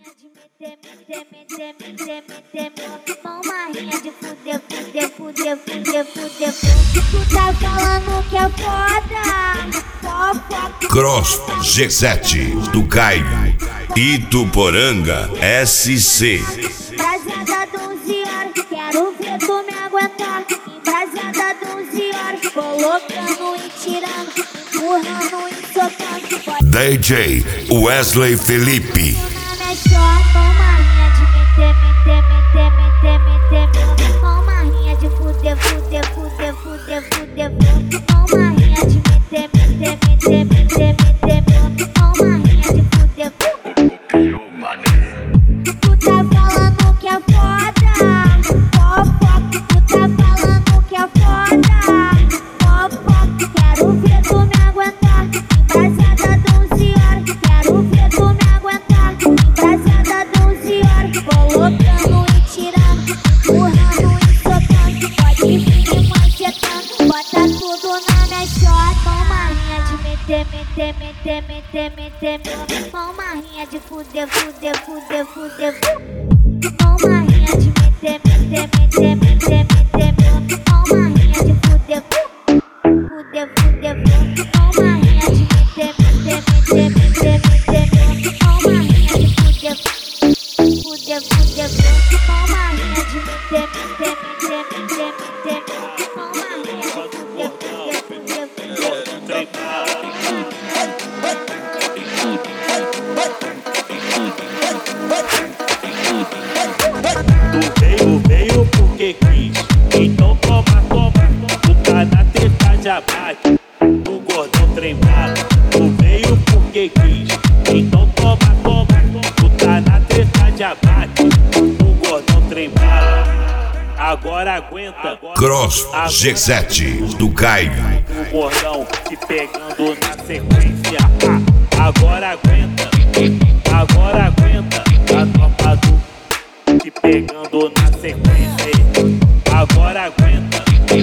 Marrinha de fuder. Tu tá falando que é foda. Cross G7 do Caio, Ituporanga SC. Embrasada 12 horas, quero ver tu me aguentar. Embrasada 12 horas, colocando e tirando, empurrando e socando. DJ Wesley Felipe. Marrinha de marrinha de fuder. Marrinha de marrinha de fuder. Tu tá falando que é foda. Tu tá falando que é foda. Quero ver tu me aguentar. Embrasada 12 horas, quero ver tu me aguentar. Embrasada 12 horas, colocando e tirando, empurrando e socando. Pode vir me macetando, bota tudo na minha xota. Marrinha de meter. Marrinha de fuder. Marrinha de meter. Marrinha de fuder. Marrinha de meter. Marrinha de fuder. Marrinha de Tu veio porque quis, então toma. Tu tá na treta de abate, o gordão treinado. Tu veio porque quis, então toma. Tu tá na treta de abate, o gordão treinado. Agora aguenta. Cross G7 do Caio. O gordão te pegando na sequência. Agora aguenta. A tropa do te pegando na sequência. Agora aguenta.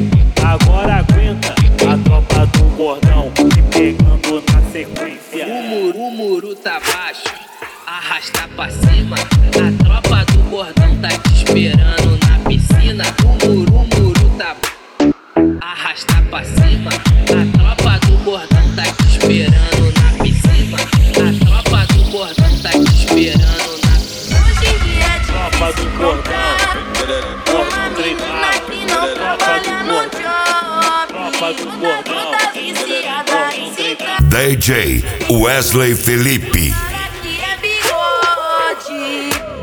A tropa do gordão te pegando na sequência. O muro tá baixo, arrasta pra cima. A tropa do gordão tá te esperando na piscina. O muro tá arrasta pra cima. A tropa do gordão tá te esperando na piscina. A tropa do gordão tá te esperando na. Hoje em dia é Tropa do gordão treinado. Tropa do gordão DJ Wesley Felipe. que é bigode.